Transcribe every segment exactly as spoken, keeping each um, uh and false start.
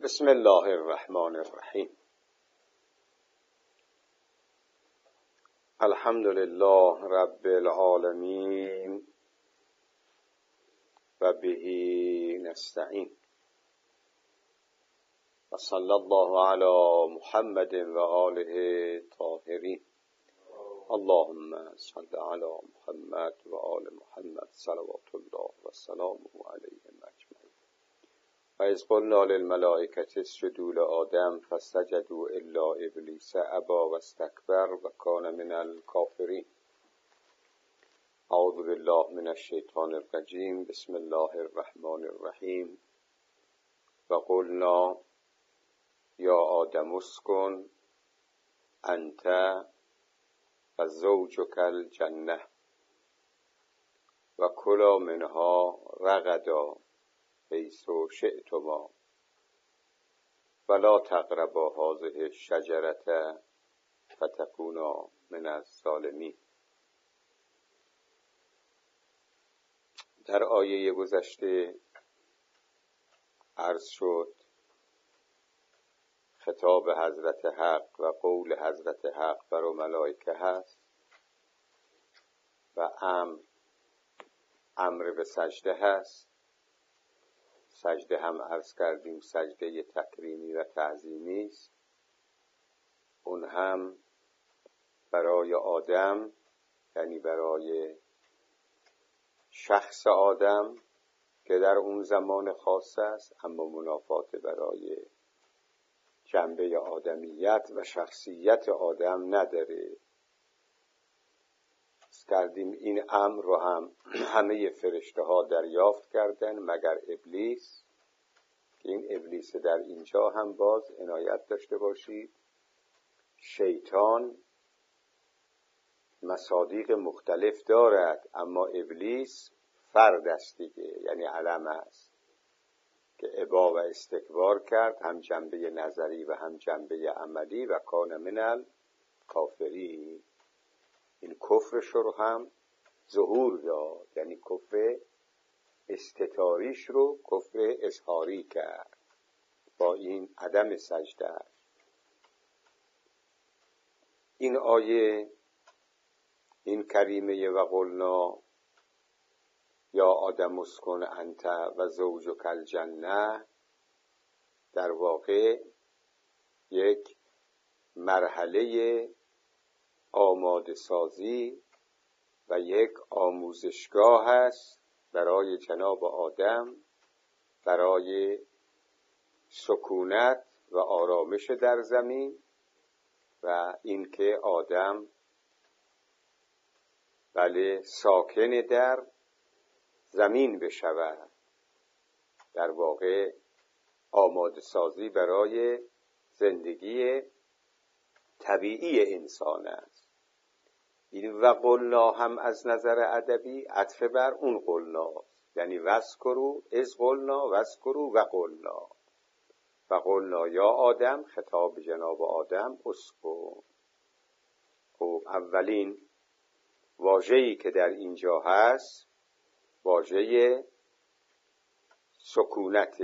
بسم الله الرحمن الرحیم. الحمد لله رب العالمین و به نستعین و صلی الله علی محمد و آله طاهرین. اللهم صل علی محمد و آل محمد صلوات الله و سلامه علیهم اجمعین. و اذ قلنا للملائکة اسجدوا لآدم فسجدوا الا ابلیس ابی واستکبر و کان من الکافرین. اعوذ بالله من الشیطان الرجیم. بسم الله الرحمن الرحیم. و قلنا یا آدم اسکن انت و زوجک الجنة و کلا منها رغدا حیث شئتما ولا تقربا هذه الشجرة فتكونا من الظالمین. در آیه گذشته عرض شد خطاب حضرت حق و قول حضرت حق بر ملائکه هست و امر امر به سجده هست. سجده هم عرض کردیم سجده تکریمی و تعظیمی است. اون هم برای آدم، یعنی برای شخص آدم که در اون زمان خاص است، اما منافات برای جنبه آدمیت و شخصیت آدم نداره. کردیم این امر رو هم همه فرشته ها دریافت کردن مگر ابلیس، که این ابلیس در اینجا هم باز عنایت داشته باشید. شیطان مصادیق مختلف دارد، اما ابلیس فرد است دیگه، یعنی علم است که ابا و استکبار کرد، هم جنبه نظری و هم جنبه عملی، و کان من الکافرین. این کفرش رو هم ظهور داد، یعنی کفر استتاریش رو کفر اظهاری کرد با این عدم سجده. این آیه، این کریمه و قلنا یا آدم اسکن انت و زوجک الجنة، در واقع یک مرحله آماده سازی و یک آموزشگاه است برای جناب آدم، برای سکونت و آرامش در زمین و اینکه آدم بله ساکن در زمین بشود. در واقع آماده سازی برای زندگی طبیعی انسان است. این و قلنا هم از نظر ادبی عطف بر اون قلنا، یعنی وذکروا اذ قلنا وذکروا و قلنا. و قلنا یا آدم، خطاب جناب آدم، اسکن. خب اولین واژه‌ای که در اینجا هست واژه سکونت.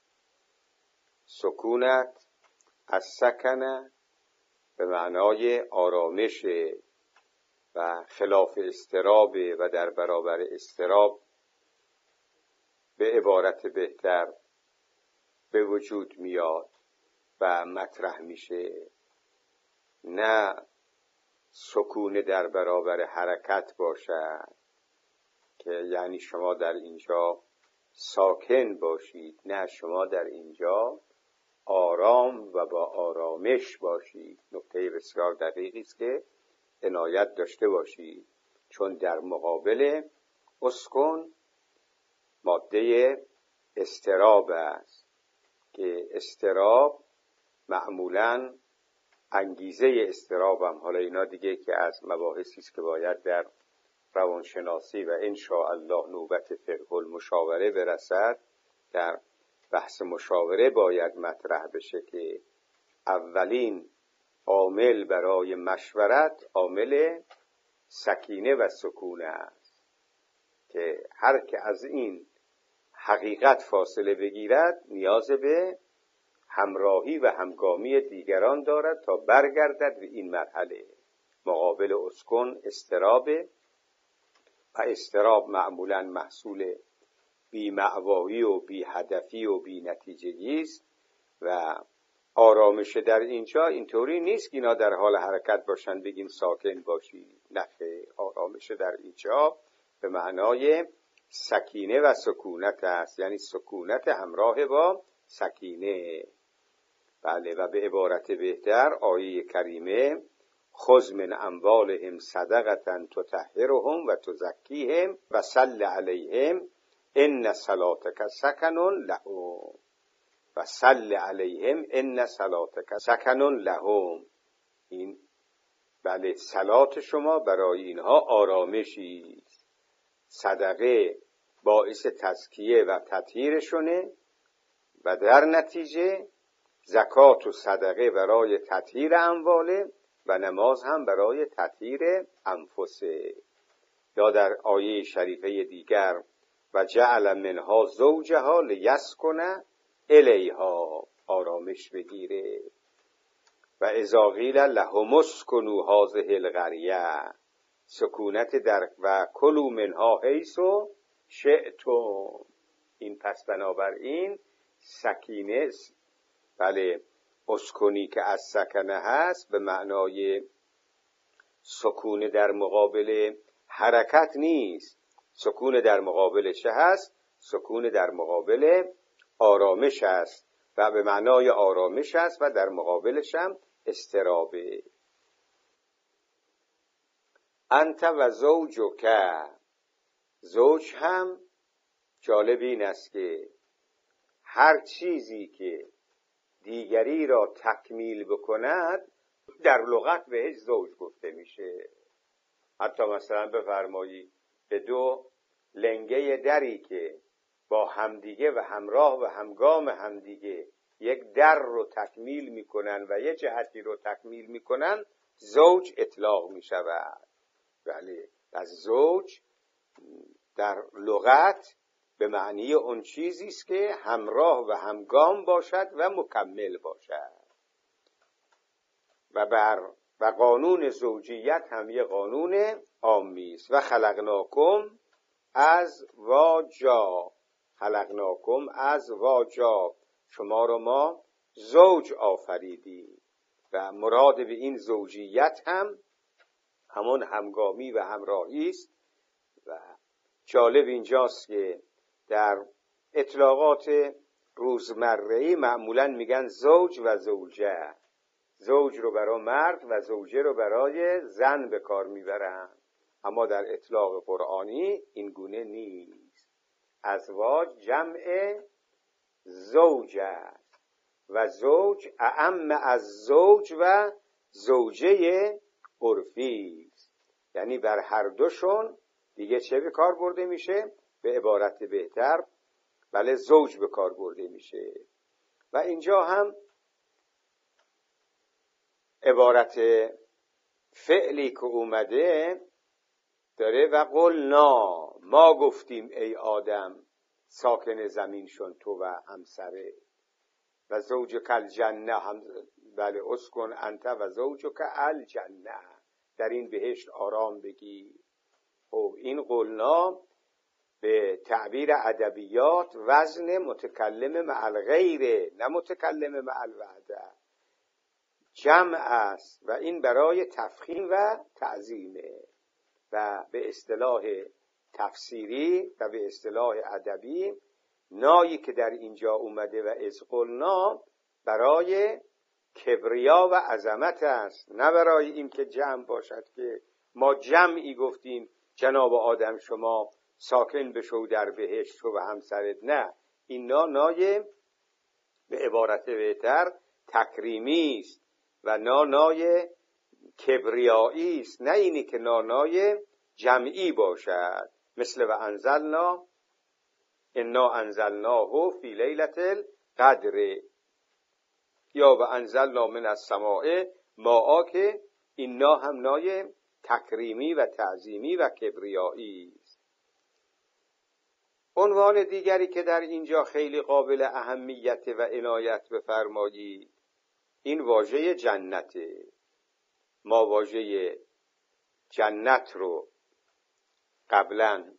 سکونت از سکنه به معنای آرامش و خلاف اضطراب و در برابر اضطراب به عبارت بهتر به وجود میاد و مطرح میشه. نه سکون در برابر حرکت باشد که یعنی شما در اینجا ساکن باشید، نه شما در اینجا آرام و با آرامش باشید. نکته بسیار دقیقی است که عنایت داشته باشید، چون در مقابل اسکن ماده اضطراب است که اضطراب معمولاً انگیزه اضطراب هم، حالا اینا دیگه که از مباحثی است که باید در روانشناسی و ان شاء الله نوبت فقه المشاوره برسد، در بحث مشاوره باید مطرح بشه که اولین عامل برای مشورت عامل سکینه و سکونه است، که هر که از این حقیقت فاصله بگیرد نیاز به همراهی و همگامی دیگران دارد تا برگردد به این مرحله. مقابل اسکن اضطراب و اضطراب معمولاً محصول بی مأوایی و بی هدفی و بی نتیجگی است و آرامش در اینجا اینطوری نیست که اینا در حال حرکت باشن بگیم ساکن باشی. نه، آرامش در اینجا به معنای سکینه و سکونت است، یعنی سکونت همراه با سکینه. بله، و به عبارت بهتر آیه کریمه خذ من اموالهم صدقة تطهرهم و تزکیهم و صل علیهم ان صلاتک سکن لهم و صل علیهم ان صلاتک سکن لهم. این بله، صلات شما برای اینها آرامشی است. صدقه باعث تزکیه و تطهیرشونه و در نتیجه زکات و صدقه برای تطهیر امواله و نماز هم برای تطهیر انفسه. یا در آیه شریفه دیگر و جعل منها زوجها لیسکن الیها، آرامش بگیره. و اذا قیل لهم اسکنوا هذه القریه، سکونت در و کلوا منها حیث شئتم. این پس بنابراین سکینه، بله، اسکنی که از سکنه هست به معنای سکون در مقابل حرکت نیست. سکون در مقابل چه هست؟ سکون در مقابل آرامش است و به معنای آرامش است و در مقابلش هم اضطرابه. انت و زوجک، زوج هم جالب این است که هر چیزی که دیگری را تکمیل بکند در لغت بهش زوج گفته میشه. حتی مثلا بفرمایی به دو لنگه دری که با همدیگه و همراه و همگام همدیگه یک در رو تکمیل میکنن و یک جهتی رو تکمیل میکنن زوج اطلاق میشود. بله، از زوج در لغت به معنی اون چیزی است که همراه و همگام باشد و مکمل باشد. و بر و قانون زوجیت هم یه قانون عامی است. و خلقناکم از واجا، خلقناکم از واجا، شما رو ما زوج آفریدیم. و مراد به این زوجیت هم همون همگامی و همراهی است. و جالب اینجاست که در اطلاقات روزمره‌ای معمولاً میگن زوج و زوجه، زوج رو برای مرد و زوجه رو برای زن به کار میبرن، اما در اطلاق قرآنی این گونه نیست. ازواج جمع زوج است و زوج اعم از زوج و زوجه عرفی است، یعنی بر هر دوشون دیگه چه به کار برده میشه؟ به عبارت بهتر بله زوج به کار برده میشه. و اینجا هم عبارت فعلی که اومده داره و قلنا، ما گفتیم ای آدم ساکن زمین شون تو و همسره و زوجک الجنه، هم بله اسکن انت و زوجک الجنه، در این بهشت آرام بگی. او این قلنا به تعبیر ادبیات وزن متکلم مع الغیره، نه متکلم مع الوحده، جمع است و این برای تفخیم و تعظیمه. و به اصطلاح تفسیری و به اصطلاح ادبی نایی که در اینجا اومده و از قلنا برای کبریا و عظمت است، نه برای این که جمع باشد که ما جمعی گفتیم جناب آدم شما ساکن بشو در بهشت و همسرت. نه، این نا نای به عبارت بهتر تکریمی است و نانای کبریایی است، نه اینی که نانای جمعی باشد. مثل و انزلنا انا انزلناه فی لیلة القدر یا و انزلنا من السماء ماء، که اینا هم نای تکریمی و تعظیمی و کبریایی است. عنوان دیگری که در اینجا خیلی قابل اهمیت و عنایت بفرمایید این واژه جنته. ما واژه جنت رو قبلا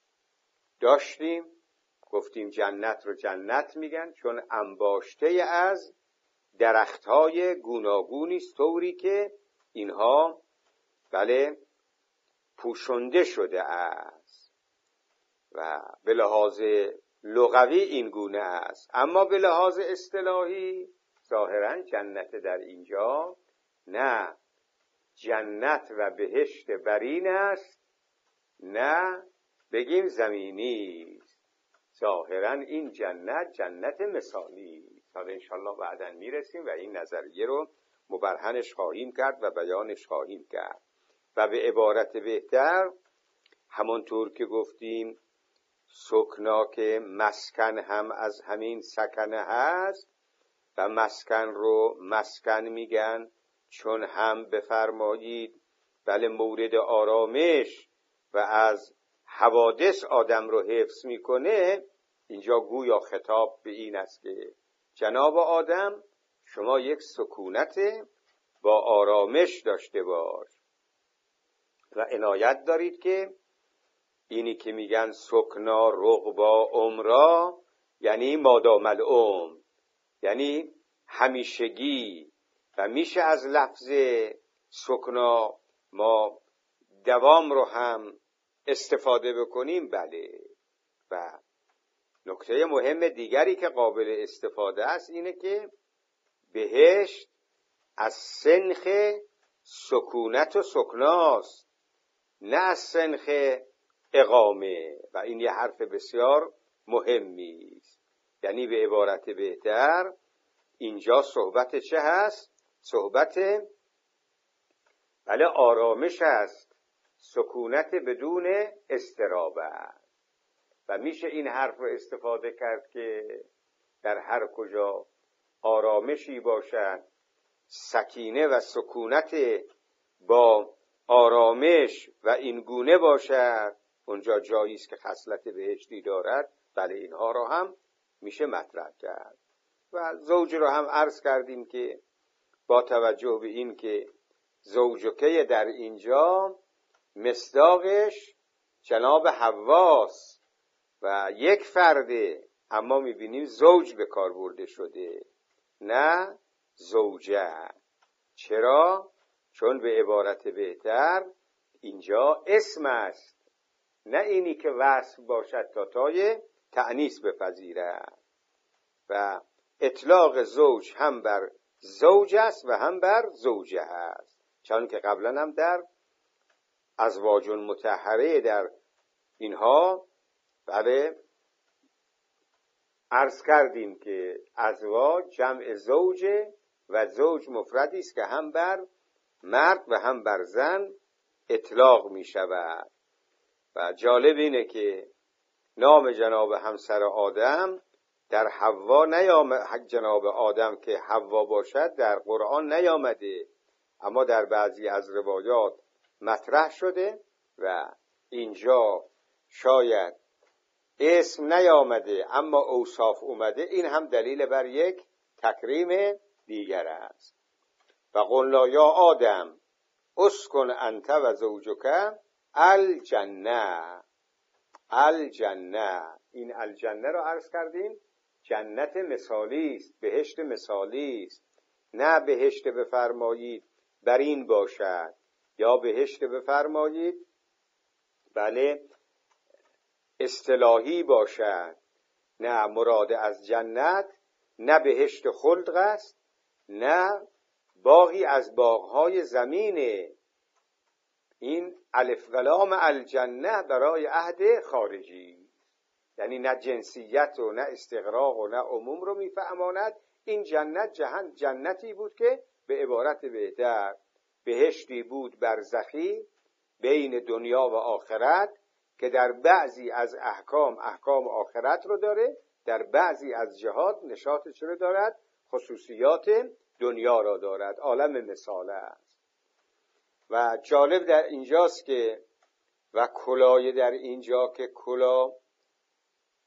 داشتیم، گفتیم جنت رو جنت میگن چون انباشته از درختهای گوناگونی است، طوری که اینها بله پوشنده شده است و به لحاظ لغوی این گونه است. اما به لحاظ اصطلاحی ظاهرا جنت در اینجا نه جنت و بهشت برین است، نه بگیم زمینی است. ظاهرا این جنت جنت مثالی است. حالا انشالله بعداً میرسیم و این نظریه رو مبرهنش خواهیم کرد و بیانش خواهیم کرد. و به عبارت بهتر همانطور که گفتیم سکنا که مسکن هم از همین سکنه هست و مسکن رو مسکن میگن چون هم بفرمایید بله مورد آرامش و از حوادث آدم رو حفظ میکنه. اینجا گویا خطاب به این است که جناب آدم شما یک سکونت با آرامش داشته باش و عنایت دارید که اینی که میگن سکنا رغبا عمرا یعنی مادام العمر، یعنی همیشگی. و میشه از لفظ سکنا ما دوام رو هم استفاده بکنیم. بله. و نکته مهم دیگری که قابل استفاده است اینه که بهشت از سنخ سکونت و سکناست، نه از سنخ اقامه. و این یه حرف بسیار مهمی است. یعنی به عبارت بهتر اینجا صحبت چه هست؟ صحبت بله آرامش است، سکونت بدون اضطراب است. و میشه این حرف رو استفاده کرد که در هر کجا آرامشی باشد، سکینه و سکونت با آرامش و این گونه باشد، اونجا جایی است که خصلت بهشتی دارد. بله اینها رو هم میشه مطرح کرد. و زوج رو هم عرض کردیم که با توجه به این که زوجکه در اینجا مصداقش جناب حواست و یک فرده، اما میبینیم زوج به کار برده شده نه زوجه. چرا؟ چون به عبارت بهتر اینجا اسم است، نه اینی که وصف باشد تا تای تأنیث بپذیره. و اطلاق زوج هم بر زوج است و هم بر زوجه است، چون که قبلا هم در ازواج مطهره در اینها بله عرض کردیم که ازواج جمع زوجه و زوج مفردی است که هم بر مرد و هم بر زن اطلاق می شود. و جالب اینه که نام جناب همسر آدم در حوا نیامد، جناب آدم که حوا باشد در قرآن نیامده، اما در بعضی از روایات مطرح شده و اینجا شاید اسم نیامده اما اوصاف اومده. این هم دلیل بر یک تکریم دیگر است. و قلنا یا آدم اسکن انت و زوجک الجنه. الجنه، این الجنه رو عرض کردیم جنت مثالی است، بهشت مثالی است، نه بهشت بفرمایید برین باشد یا بهشت بفرمایید بله اصطلاحی باشد. نه، مراد از جنت نه بهشت خلد است، نه باغی از باغهای زمینه. این الف و لام الجنه برای عهد خارجی، یعنی نه جنسیت و نه استغراق و نه عموم رو میفهماند. این جنت جهان جنتی بود که به عبارت بهتر بهشتی بود برزخی بین دنیا و آخرت، که در بعضی از احکام احکام آخرت رو داره، در بعضی از جهات نشاطش رو دارد، خصوصیات دنیا را دارد. عالم مثاله است. و جالب در اینجاست که و کلاه در اینجا که کلاه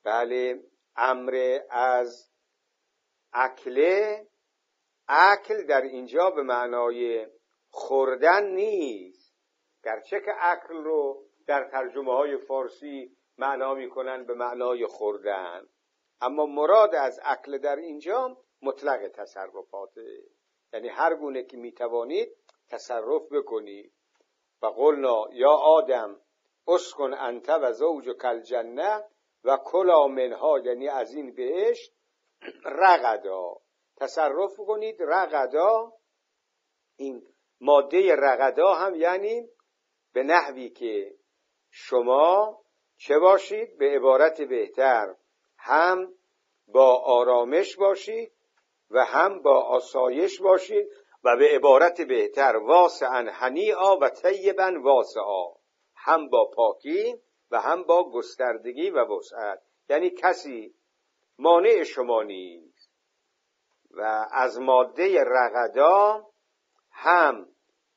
بله امر از اکله، اکل در اینجا به معنای خوردن نیست، گرچه که اکل رو در ترجمه های فارسی معنا میکنن به معنای خوردن، اما مراد از اکل در اینجا مطلق تصرفاته، یعنی هر گونه که میتوانید تصرف بکنید. و قلنا یا آدم اسکن انت و زوجک الجنه و کلا منها، یعنی از این بهشت رغدا تصرف کنید. رغدا، این ماده رغدا هم یعنی به نحوی که شما چه باشید؟ به عبارت بهتر هم با آرامش باشید و هم با آسایش باشید و به عبارت بهتر واسعا هنیئا و طیبا واسعا، هم با پاکی و هم با گستردگی و وسعت، یعنی کسی مانع شما نیست. و از ماده رغدا هم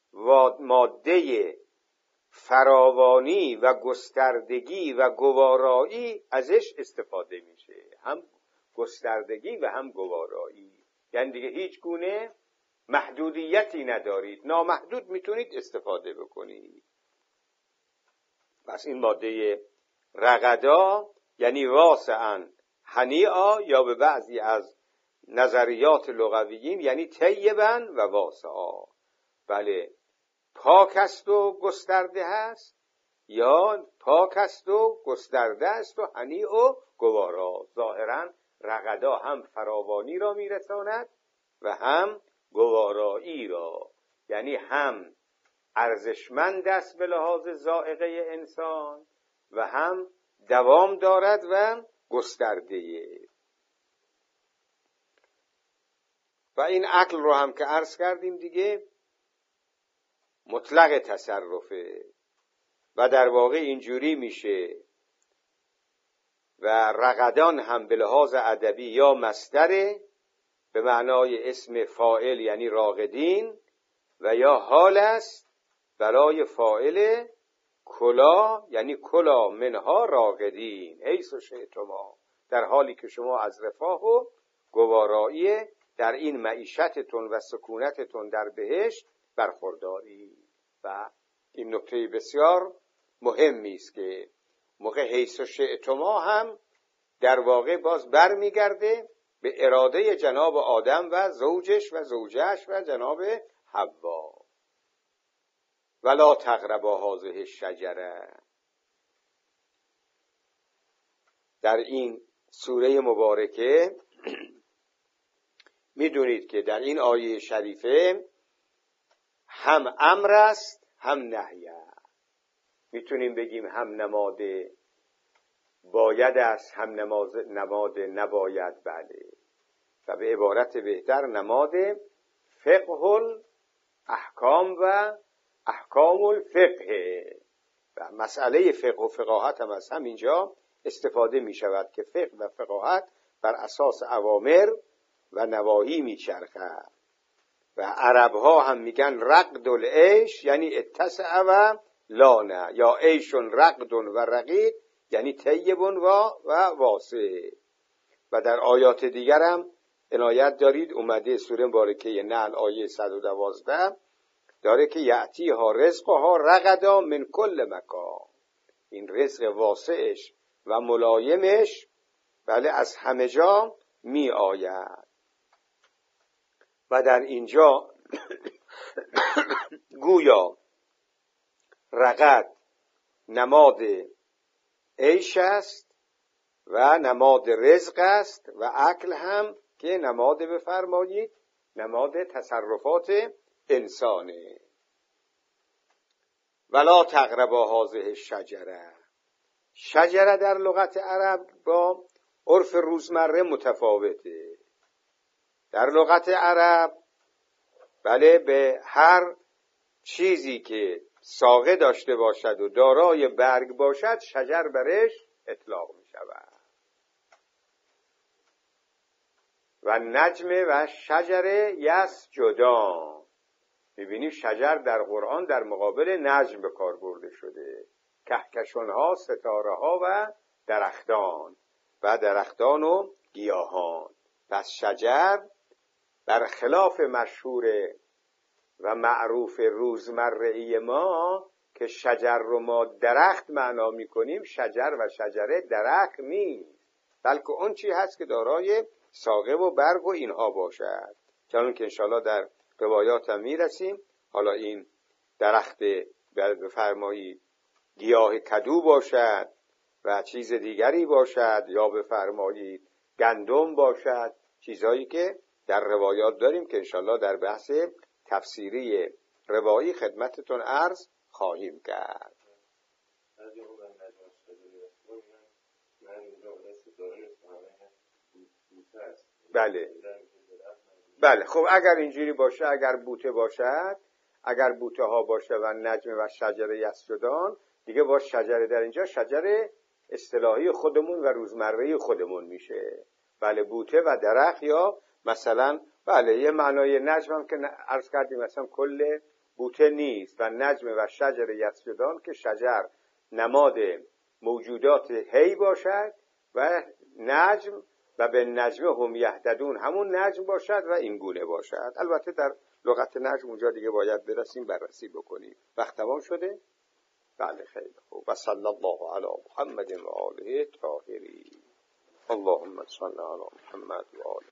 ماده فراوانی و گستردگی و گوارایی ازش استفاده میشه، هم گستردگی و هم گوارایی، یعنی دیگه هیچ گونه محدودیتی ندارید، نامحدود میتونید استفاده بکنید. پس این ماده رغدا یعنی واسعا هنیئا، یا به بعضی از نظریات لغویین یعنی طیبا و واسعا. بله پاک است و گسترده است، یا پاک است و گسترده است و هنیء و گوارا. ظاهرا رغدا هم فراوانی را میرساند و هم گوارایی را، یعنی هم ارزشمند است به لحاظ ذائقه انسان و هم دوام دارد و گسترده. و این عقل رو هم که عرض کردیم دیگه مطلق تصرفه و در واقع اینجوری میشه. و رغدان هم به لحاظ ادبی یا مصدره به معنای اسم فاعل یعنی راغدین، و یا حال است برای فاعل کلا یعنی کلا منها راغدین حیث شئتما، در حالی که شما از رفاه و گوارایی در این معیشتتون و سکونتتون در بهشت برخورداری. و این نکته بسیار مهمی است که موقع حیث شئتما هم در واقع باز بر میگرده به اراده جناب آدم و زوجش و زوجش و جناب حوا. ولا تقربا هذه الشجره. در این سوره مبارکه میدونید که در این آیه شریفه هم امر است هم نهی است. میتونیم بگیم هم نماد باید است هم نماد نماد نباید. بله، و به عبارت بهتر نماد فقه الاحکام و احکام الفقه. و مسئله فقه و فقاهت هم از همینجا استفاده می شود که فقه و فقاهت بر اساس اوامر و نواهی می چرخد. و عرب ها هم میگن رقد العیش یعنی اتسع و لانه، یا عیشون رقد و رقید یعنی طیب و و واسع. و در آیات دیگر هم عنایت دارید، اومده سوره مبارکه نحل آیه صد و دوازده داره که یعتی ها رزق ها رغدا من کل مکان، این رزق واسعش و ملایمش بله از همه جا می آید. و در اینجا گویا رغد نماد عیش است و نماد رزق است و اکل هم که نماد بفرمایید نماد تصرفات انسانه. ولا تقربا هذه الشجره. شجره در لغت عرب با عرف روزمره متفاوته. در لغت عرب بله به هر چیزی که ساقه داشته باشد و دارای برگ باشد شجر برش اطلاق می شود. و نجم و شجر یسجدان، میبینی شجر در قرآن در مقابل نجم به کار برده شده، کهکشان ها، ستاره ها و درختان. و درختان و گیاهان. پس شجر برخلاف مشهور و معروف روزمره‌ای ما که شجر رو ما درخت معنا می‌کنیم، شجر و شجره درخت نیست، بلکه اون چی هست که دارای ساقه و برگ و اینها باشد، چون که انشاءالله در روایات هم میرسیم. حالا این درخت بفرمایید گیاه کدو باشد و چیز دیگری باشد، یا بفرمایید گندم باشد، چیزهایی که در روایات داریم که انشاءالله در بحث تفسیری روایی خدمتتون عرض خواهیم کرد. بله بله خب اگر اینجوری باشه، اگر بوته باشد، اگر بوته ها باشه و نجم و شجره یسجدان، دیگه با شجره در اینجا شجره اصطلاحی خودمون و روزمره خودمون میشه. بله بوته و درخت، یا مثلا بله یه معنای نجم هم که عرض کردیم مثلا کل بوته نیست، و نجم و شجره یسجدان که شجر نماد موجودات حی باشد و نجم و به نجم هم یهتدون همون نجم باشد و این گونه باشد. البته در لغت نجم اونجا دیگه باید برسیم بررسی بکنیم. وقت تمام شده؟ بله خیلی خوب. و صلی الله علی محمد و آله الطاهرین. اللهم صل علی محمد و آله